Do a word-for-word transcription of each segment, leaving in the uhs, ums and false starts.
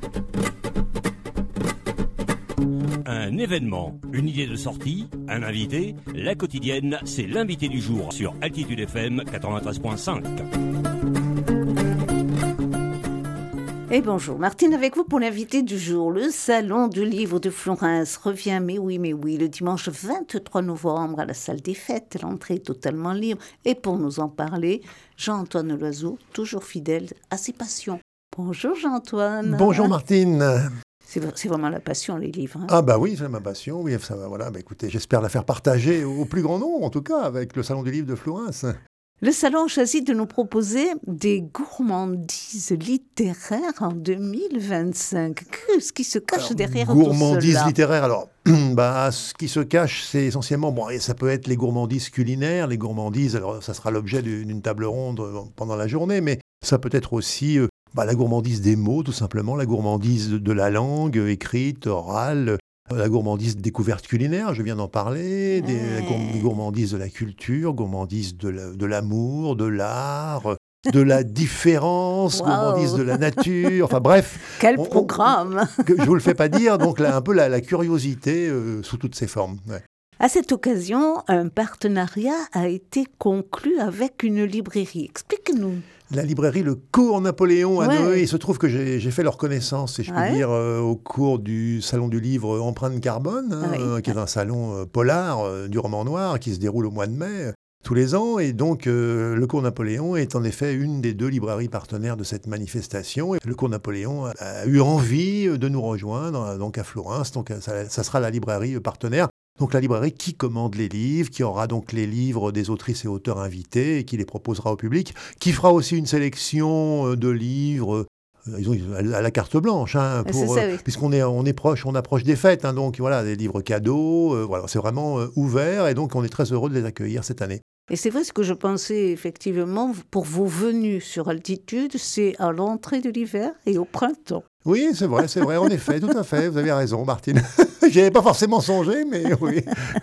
Un événement, une idée de sortie, un invité, la quotidienne, c'est l'invité du jour sur Altitude F M quatre-vingt-treize virgule cinq. Et bonjour, Martine avec vous pour l'invité du jour. Le Salon du Livre de Florence revient, mais oui, mais oui, le dimanche vingt-trois novembre à la salle des fêtes. L'entrée est totalement libre. Et pour nous en parler, Jean-Antoine Loiseau, toujours fidèle à ses passions. Bonjour Jean-Antoine. Bonjour Martine. C'est, c'est vraiment la passion, les livres. Hein. Ah bah oui, c'est ma passion. Oui, ça, voilà, bah écoutez, j'espère la faire partager au plus grand nombre, en tout cas, avec le Salon du Livre de Florence. Le Salon choisit de nous proposer des gourmandises littéraires en deux mille vingt-cinq. Qu'est-ce qui se cache alors, derrière tout cela ? Gourmandises littéraires, alors, bah, ce qui se cache, c'est essentiellement, bon, ça peut être les gourmandises culinaires, les gourmandises, alors ça sera l'objet d'une table ronde pendant la journée, mais ça peut être aussi euh, bah, la gourmandise des mots, tout simplement, la gourmandise de la langue, écrite, orale, la gourmandise de découverte culinaire, je viens d'en parler, des, la gourmandise de la culture, gourmandise de, la, de l'amour, de l'art, de la différence, wow. Gourmandise de la nature, enfin bref. Quel on, programme on, Je ne vous le fais pas dire, donc là, un peu la, la curiosité euh, sous toutes ses formes. Ouais. À cette occasion, un partenariat a été conclu avec une librairie. Explique-nous. La librairie Le Cours Napoléon à ouais. Noé. Il se trouve que j'ai, j'ai fait leur connaissance, si je puis ouais. dire, euh, au cours du Salon du Livre Empreinte Carbone, hein, ouais. euh, qui est un salon euh, polar euh, du roman noir qui se déroule au mois de mai euh, tous les ans. Et donc, euh, Le Cours Napoléon est en effet une des deux librairies partenaires de cette manifestation. Et Le Cours Napoléon a, a eu envie de nous rejoindre donc à Florence. Donc, ça, ça sera la librairie partenaire. Donc la librairie qui commande les livres, qui aura donc les livres des autrices et auteurs invités et qui les proposera au public, qui fera aussi une sélection de livres euh, à la carte blanche, hein, pour, ça, oui. euh, puisqu'on est, on est proche, on approche des fêtes, hein, donc voilà, des livres cadeaux, euh, voilà, c'est vraiment euh, ouvert et donc on est très heureux de les accueillir cette année. Et c'est vrai, ce que je pensais effectivement, pour vos venues sur Altitude, c'est à l'entrée de l'hiver et au printemps. Oui, c'est vrai, c'est vrai, en effet, tout à fait, vous avez raison, Martine. J'y avais pas forcément songé, mais oui.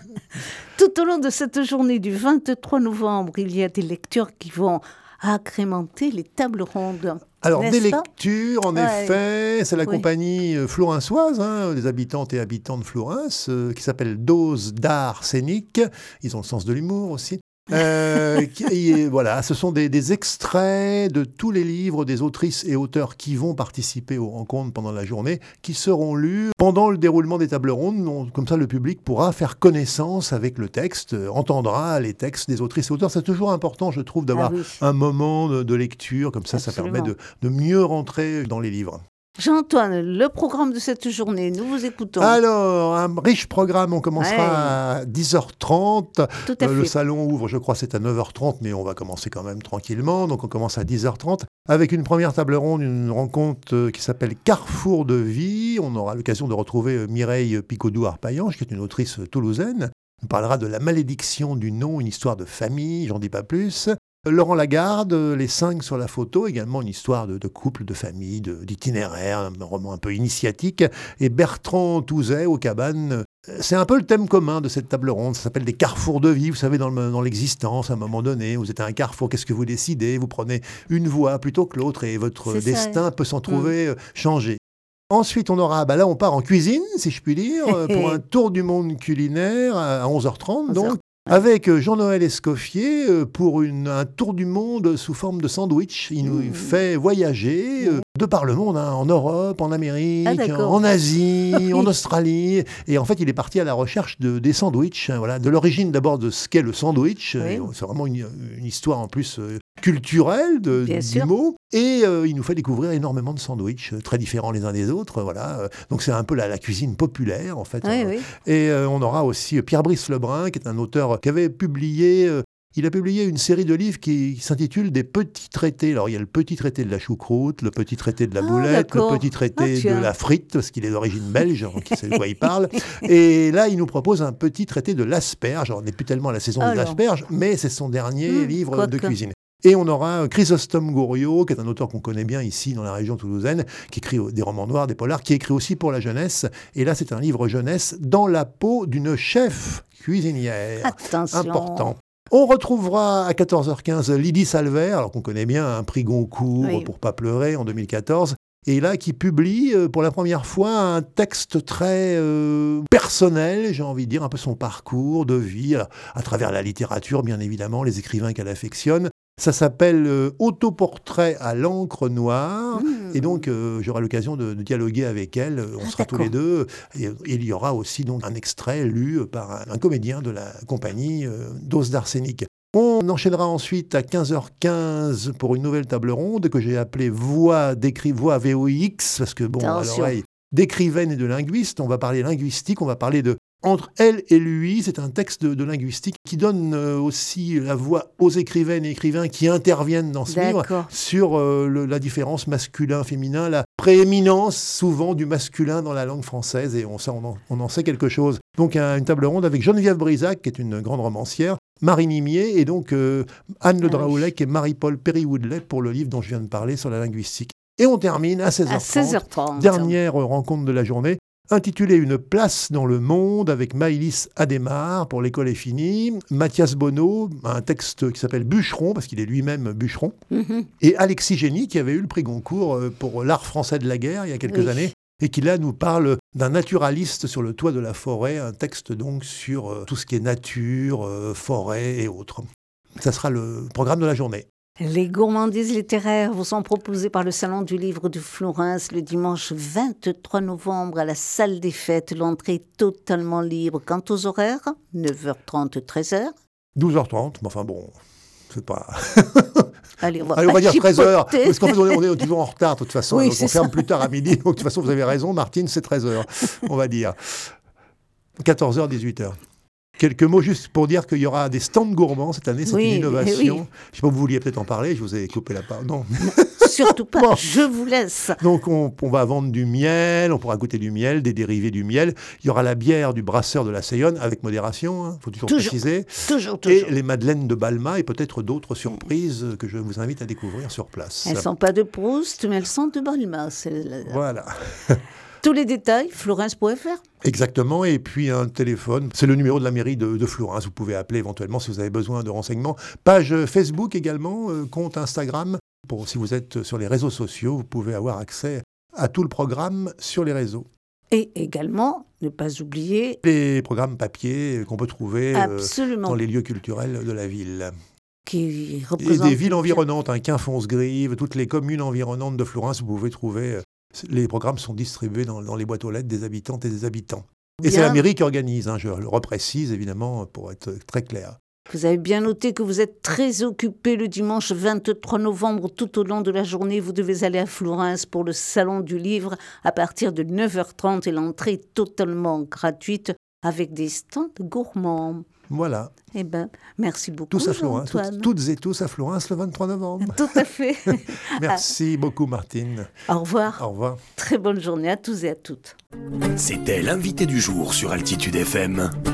Tout au long de cette journée du vingt-trois novembre, il y a des lectures qui vont agrémenter les tables rondes. Alors, N'est-ce des pas lectures, en ouais. effet, c'est la oui. compagnie florençoise, hein, des habitantes et habitants de Florence, euh, qui s'appelle Dose d'art scénique. Ils ont le sens de l'humour aussi. euh, qui, voilà, ce sont des, des extraits de tous les livres des autrices et auteurs qui vont participer aux rencontres pendant la journée, qui seront lus pendant le déroulement des tables rondes. Donc, comme ça, le public pourra faire connaissance avec le texte, euh, entendra les textes des autrices et auteurs. C'est toujours important, je trouve, d'avoir ah oui. un moment de, de lecture. Comme ça, Absolument. Ça permet de, de mieux rentrer dans les livres. Jean-Antoine, le programme de cette journée, nous vous écoutons. Alors, un riche programme, on commencera ouais. à dix heures trente. Tout à euh, fait. Le salon ouvre, je crois, c'est à neuf heures trente, mais on va commencer quand même tranquillement. Donc, on commence à dix heures trente avec une première table ronde, une rencontre qui s'appelle Carrefour de vie. On aura l'occasion de retrouver Mireille Picodou-Arpaillange, qui est une autrice toulousaine. On parlera de La malédiction du nom, une histoire de famille, j'en dis pas plus. Laurent Lagarde, Les cinq sur la photo, également une histoire de, de couple, de famille, de, d'itinéraire, un roman un peu initiatique. Et Bertrand Touzet, Aux cabanes. C'est un peu le thème commun de cette table ronde. Ça s'appelle des carrefours de vie. Vous savez, dans, le, dans l'existence, à un moment donné, vous êtes à un carrefour, qu'est-ce que vous décidez ? Vous prenez une voie plutôt que l'autre et votre C'est destin ça. peut s'en trouver mmh. changé. Ensuite, on aura, bah là, on part en cuisine, si je puis dire, pour un tour du monde culinaire à onze heures trente, donc. Avec Jean-Noël Escoffier pour une, un tour du monde sous forme de sandwich. Il nous mmh. fait voyager mmh. de par le monde, hein, en Europe, en Amérique, ah, en Asie, en Australie. Et en fait, il est parti à la recherche de, des sandwichs, hein, voilà, de l'origine d'abord de ce qu'est le sandwich. Oui. C'est vraiment une, une histoire en plus euh, culturelle de, du sûr. mot. Et euh, il nous fait découvrir énormément de sandwichs, très différents les uns des autres. Voilà. Donc c'est un peu la, la cuisine populaire, en fait. Oui, hein. oui. Et euh, on aura aussi Pierre-Brice Lebrun, qui est un auteur qui avait publié... Euh, il a publié une série de livres qui s'intitule Des petits traités. Alors, il y a le petit traité de la choucroute, le petit traité de la boulette, ah, le petit traité ah, de la frite, parce qu'il est d'origine belge, donc il sait de quoi il parle. Et là, il nous propose un petit traité de l'asperge. Alors, on n'est plus tellement à la saison Alors. des asperges, mais c'est son dernier mmh, livre de que. cuisine. Et on aura Chrysostome Gouriot, qui est un auteur qu'on connaît bien ici dans la région toulousaine, qui écrit des romans noirs, des polars, qui écrit aussi pour la jeunesse. Et là, c'est un livre jeunesse dans la peau d'une chef cuisinière. Attention. Important. On retrouvera à quatorze heures quinze Lydie Salver, alors qu'on connaît bien, un prix Goncourt oui. pour Pas pleurer en deux mille quatorze. et là qui publie euh, pour la première fois un texte très euh, personnel, j'ai envie de dire, un peu son parcours de vie, à, à travers la littérature, bien évidemment, les écrivains qu'elle affectionne. Ça s'appelle euh, Autoportrait à l'encre noire. Mmh. Et donc, euh, j'aurai l'occasion de, de dialoguer avec elle. On ah, sera d'accord. tous les deux. Et, et il y aura aussi donc, un extrait lu par un, un comédien de la compagnie euh, Dose d'Arsenic. On enchaînera ensuite à quinze heures quinze pour une nouvelle table ronde que j'ai appelée Voix, d'écrit, Voix V O I X, parce que bon, à l'oreille d'écrivaine et de linguiste, on va parler linguistique, on va parler de Entre elle et lui, c'est un texte de, de linguistique qui donne euh, aussi la voix aux écrivaines et écrivains qui interviennent dans ce D'accord. livre sur euh, le, la différence masculin-féminin, la prééminence souvent du masculin dans la langue française, et on, ça, on, en, on en sait quelque chose. Donc un, une table ronde avec Geneviève Brisac, qui est une grande romancière, Marie Nimier et donc euh, Anne Le Draoulec et Marie-Paul Perry-Woodley pour le livre dont je viens de parler sur la linguistique. Et on termine à seize heures trente, à seize heures trente. Dernière rencontre de la journée, intitulée Une place dans le monde avec Maïlis Adémar pour l'école est finie, Mathias Bonneau, un texte qui s'appelle Bûcheron, parce qu'il est lui-même bûcheron, mm-hmm. et Alexis Génie qui avait eu le prix Goncourt pour l'art français de la guerre il y a quelques oui. années, et qui là nous parle d'un naturaliste sur le toit de la forêt, un texte donc sur euh, tout ce qui est nature, euh, forêt et autres. Ça sera le programme de la journée. Les gourmandises littéraires vous sont proposées par le Salon du Livre de Fleurance le dimanche vingt-trois novembre à la salle des fêtes. L'entrée est totalement libre. Quant aux horaires, neuf heures trente, treize heures. douze heures trente, mais enfin bon, c'est pas... Allez, on va, Allez, on va dire treize heures, parce qu'en fait, on est, on est toujours en retard, de toute façon. Oui, donc on ferme ça. Plus tard à midi. Donc, de toute façon, vous avez raison, Martine, c'est treize heures, on va dire. quatorze heures, dix-huit heures. Quelques mots juste pour dire qu'il y aura des stands gourmands cette année, c'est oui, une innovation. Oui. Je ne sais pas, vous vouliez peut-être en parler, je vous ai coupé la parole. Non. Surtout pas, bon. Je vous laisse. Donc on, on va vendre du miel, on pourra goûter du miel, des dérivés du miel. Il y aura la bière du brasseur de la Sayonne, avec modération, il hein, faut toujours, toujours préciser. Toujours, toujours. Et les madeleines de Balma et peut-être d'autres surprises que je vous invite à découvrir sur place. Elles ne sont pas de Proust, mais elles sont de Balma. Voilà. Tous les détails, florence point f r. Exactement, et puis un téléphone, c'est le numéro de la mairie de, de Fleurance, vous pouvez appeler éventuellement si vous avez besoin de renseignements. Page Facebook également, euh, compte Instagram, pour si vous êtes sur les réseaux sociaux, vous pouvez avoir accès à tout le programme sur les réseaux. Et également, ne pas oublier... les programmes papier qu'on peut trouver euh, dans les lieux culturels de la ville. Qui et des villes environnantes, hein, Quinfonce-Grive, toutes les communes environnantes de Fleurance, vous pouvez trouver... Euh, les programmes sont distribués dans, dans les boîtes aux lettres des habitantes et des habitants. Et bien. C'est la mairie qui organise, hein, je le reprécise évidemment pour être très clair. Vous avez bien noté que vous êtes très occupé le dimanche vingt-trois novembre. Tout au long de la journée, vous devez aller à Fleurance pour le Salon du Livre à partir de neuf heures trente et l'entrée est totalement gratuite avec des stands gourmands. Voilà. Eh bien, merci beaucoup, tous à Fleurance, toutes, toutes et tous à Fleurance le vingt-trois novembre. Tout à fait. Merci beaucoup, Martine. Au revoir. Au revoir. Très bonne journée à tous et à toutes. C'était l'invité du jour sur Altitude F M.